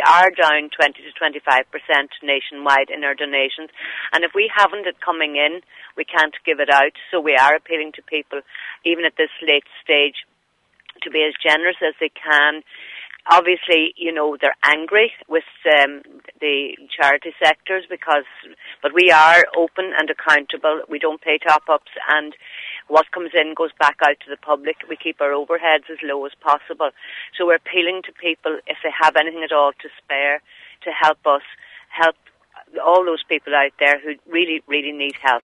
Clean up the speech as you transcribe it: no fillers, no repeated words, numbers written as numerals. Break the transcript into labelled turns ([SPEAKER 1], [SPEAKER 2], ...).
[SPEAKER 1] are down 20 to 25% nationwide in our donations, and if we haven't it coming in, we can't give it out. So we are appealing to people, even at this late stage, to be as generous as they can. Obviously, they're angry with the charity sectors but we are open and accountable. We don't pay top-ups, and what comes in goes back out to the public. We keep our overheads as low as possible. So we're appealing to people, if they have anything at all to spare, to help us, help all those people out there who really, really need help.